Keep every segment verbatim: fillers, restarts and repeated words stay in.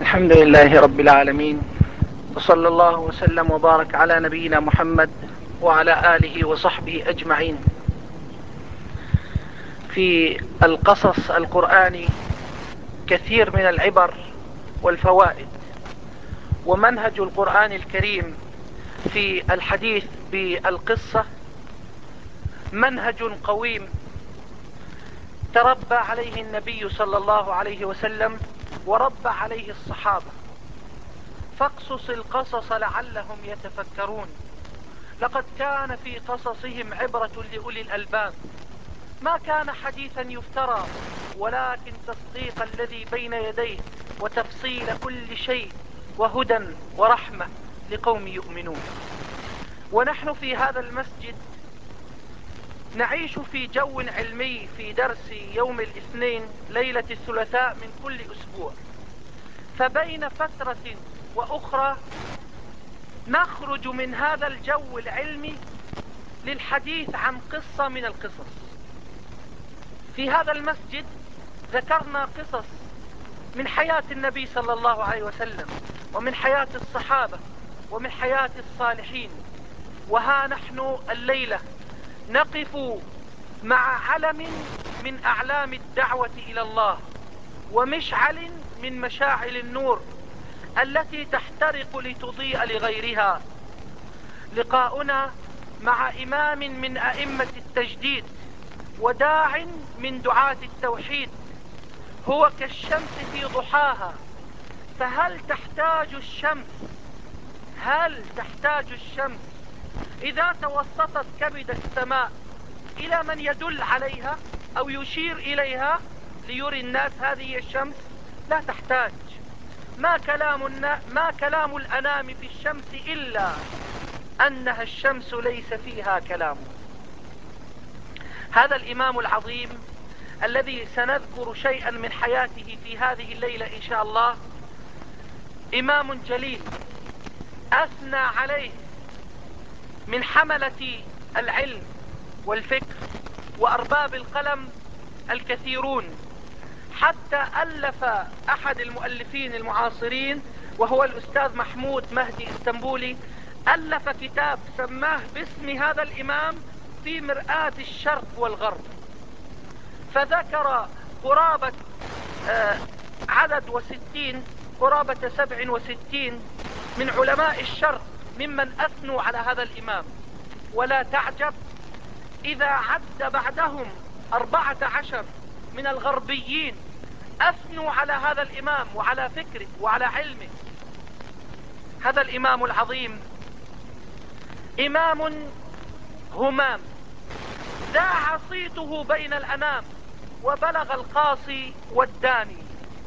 الحمد لله رب العالمين، وصلى الله وسلم وبارك على نبينا محمد وعلى آله وصحبه أجمعين. في القصص القرآني كثير من العبر والفوائد، ومنهج القرآن الكريم في الحديث بالقصة منهج قويم تربى عليه النبي صلى الله عليه وسلم وربى عليه الصحابة. فاقصص القصص لعلهم يتفكرون، لقد كان في قصصهم عبرة لأولي الألباب، ما كان حديثا يفترى ولكن تصديق الذي بين يديه وتفصيل كل شيء وهدى ورحمة لقوم يؤمنون. ونحن في هذا المسجد نعيش في جو علمي في درس يوم الاثنين ليلة الثلاثاء من كل أسبوع، فبين فترة وأخرى نخرج من هذا الجو العلمي للحديث عن قصة من القصص. في هذا المسجد ذكرنا قصص من حياة النبي صلى الله عليه وسلم ومن حياة الصحابة ومن حياة الصالحين، وها نحن الليلة نقف مع علم من أعلام الدعوة إلى الله ومشعل من مشاعل النور التي تحترق لتضيء لغيرها. لقاؤنا مع إمام من أئمة التجديد وداع من دعاة التوحيد، هو كالشمس في ضحاها، فهل تحتاج الشمس هل تحتاج الشمس إذا توسطت كبد السماء إلى من يدل عليها أو يشير إليها ليري الناس هذه الشمس؟ لا تحتاج. ما كلام, ما كلام الأنام في الشمس إلا أنها الشمس ليس فيها كلام. هذا الإمام العظيم الذي سنذكر شيئا من حياته في هذه الليلة إن شاء الله، إمام جليل أثنى عليه من حملة العلم والفكر وأرباب القلم الكثيرون، حتى ألف أحد المؤلفين المعاصرين وهو الأستاذ محمود مهدي اسطنبولي، ألف كتاب سماه باسم هذا الإمام في مرآة الشرق والغرب، فذكر قرابة آه عدد وستين قرابة سبع وستين من علماء الشرق ممن أثنوا على هذا الإمام. ولا تعجب إذا عد بعدهم أربعة عشر من الغربيين أثنوا على هذا الإمام وعلى فكره وعلى علمه. هذا الإمام العظيم إمام همام ذاع صيته بين الأنام وبلغ القاصي والداني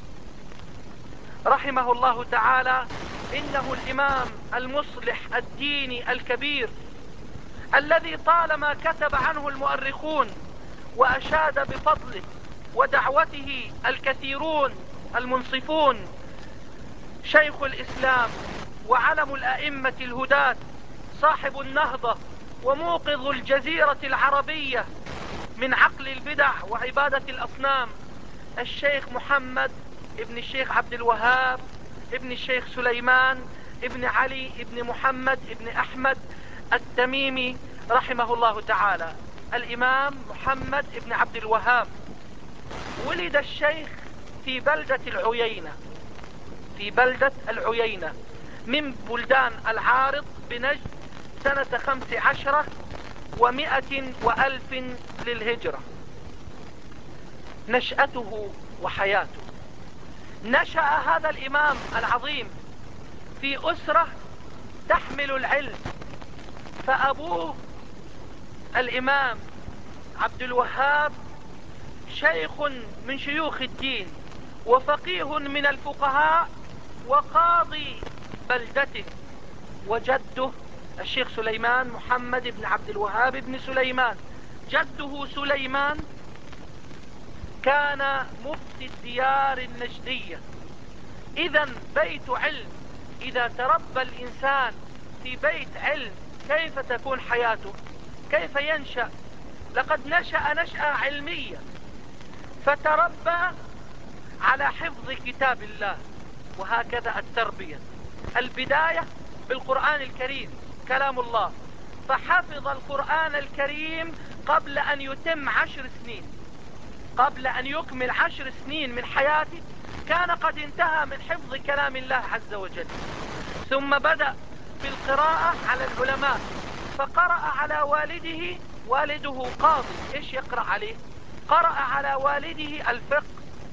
رحمه الله تعالى. إنه الإمام المصلح الديني الكبير الذي طالما كتب عنه المؤرخون وأشاد بفضله ودعوته الكثيرون المنصفون، شيخ الإسلام وعلم الأئمة الهداة، صاحب النهضة وموقظ الجزيرة العربية من عقل البدع وعبادة الأصنام، الشيخ محمد ابن الشيخ عبد الوهاب ابن الشيخ سليمان ابن علي ابن محمد ابن أحمد التميمي رحمه الله تعالى. الإمام محمد ابن عبد الوهاب ولد الشيخ في بلدة العيينة في بلدة العيينة من بلدان العارض بنجد سنة خمس عشرة ومائة وألف للهجرة. نشأته وحياته: نشأ هذا الإمام العظيم في أسرة تحمل العلم، فأبوه الإمام عبد الوهاب شيخ من شيوخ الدين وفقيه من الفقهاء وقاضي بلدته، وجده الشيخ سليمان محمد بن عبد الوهاب بن سليمان، جده سليمان كان مفتي الديار النجدية. إذا بيت علم، إذا تربى الإنسان في بيت علم كيف تكون حياته؟ كيف ينشأ؟ لقد نشأ نشأة علمية، فتربى على حفظ كتاب الله وهكذا التربية. البداية بالقرآن الكريم كلام الله، فحفظ القرآن الكريم قبل أن يتم عشر سنين، قبل أن يكمل عشر سنين من حياته كان قد انتهى من حفظ كلام الله عز وجل. ثم بدأ بالقراءة على العلماء، فقرأ على والده، والده قاضي، ايش يقرأ عليه؟ قرأ على والده الفقه.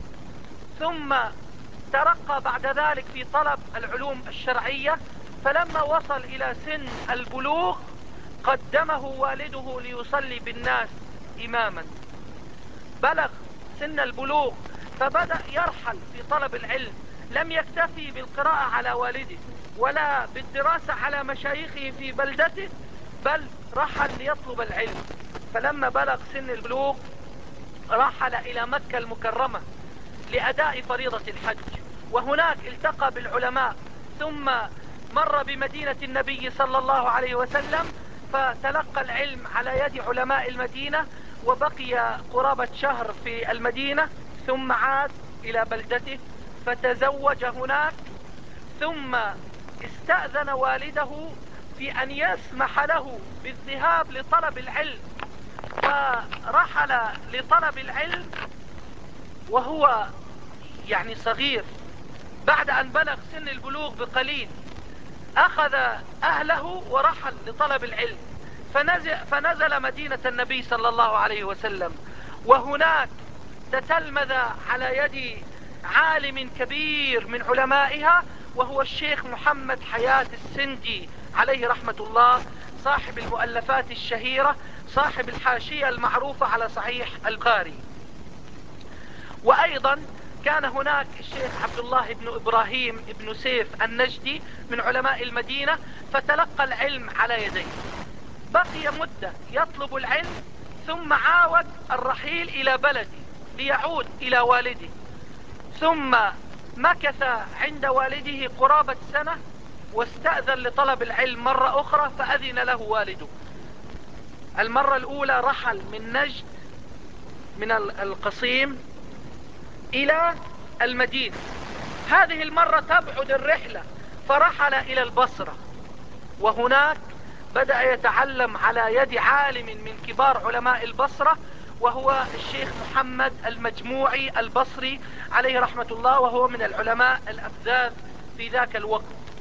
ثم ترقى بعد ذلك في طلب العلوم الشرعية، فلما وصل إلى سن البلوغ قدمه والده ليصلي بالناس إماما. بلغ سن البلوغ فبدأ يرحل في طلب العلم، لم يكتفي بالقراءة على والده ولا بالدراسة على مشايخه في بلدته، بل رحل ليطلب العلم. فلما بلغ سن البلوغ رحل إلى مكة المكرمة لأداء فريضة الحج، وهناك التقى بالعلماء، ثم مر بمدينة النبي صلى الله عليه وسلم فتلقى العلم على يد علماء المدينة، وبقي قرابة شهر في المدينة، ثم عاد إلى بلدته فتزوج هناك. ثم استأذن والده في أن يسمح له بالذهاب لطلب العلم، فرحل لطلب العلم وهو يعني صغير. بعد أن بلغ سن البلوغ بقليل أخذ أهله ورحل لطلب العلم، فنزل, فنزل مدينة النبي صلى الله عليه وسلم، وهناك تتلمذ على يد عالم كبير من علمائها، وهو الشيخ محمد حياة السندي عليه رحمة الله، صاحب المؤلفات الشهيرة، صاحب الحاشية المعروفة على صحيح البخاري. وأيضا كان هناك الشيخ عبد الله بن إبراهيم بن سيف النجدي من علماء المدينة، فتلقى العلم على يديه. بقي مدة يطلب العلم، ثم عاود الرحيل إلى بلده ليعود إلى والده، ثم مكث عند والده قرابة سنة، واستأذن لطلب العلم مرة أخرى فأذن له والده. المرة الأولى رحل من نجد من القصيم إلى المدينة، هذه المرة تبعد الرحلة فرحل إلى البصرة، وهناك بدأ يتعلم على يد عالم من كبار علماء البصرة، وهو الشيخ محمد المجموعي البصري عليه رحمة الله، وهو من العلماء الأفذاذ في ذاك الوقت.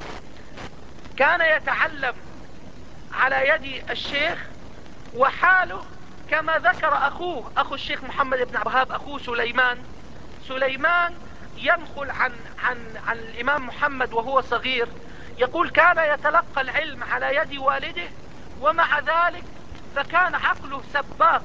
كان يتعلم على يد الشيخ، وحاله كما ذكر أخوه أخو الشيخ محمد بن عبد الوهاب، أخوه سليمان. سليمان ينقل عن, عن, عن الإمام محمد وهو صغير، يقول كان يتلقى العلم على يد والده، ومع ذلك فكان عقله سباق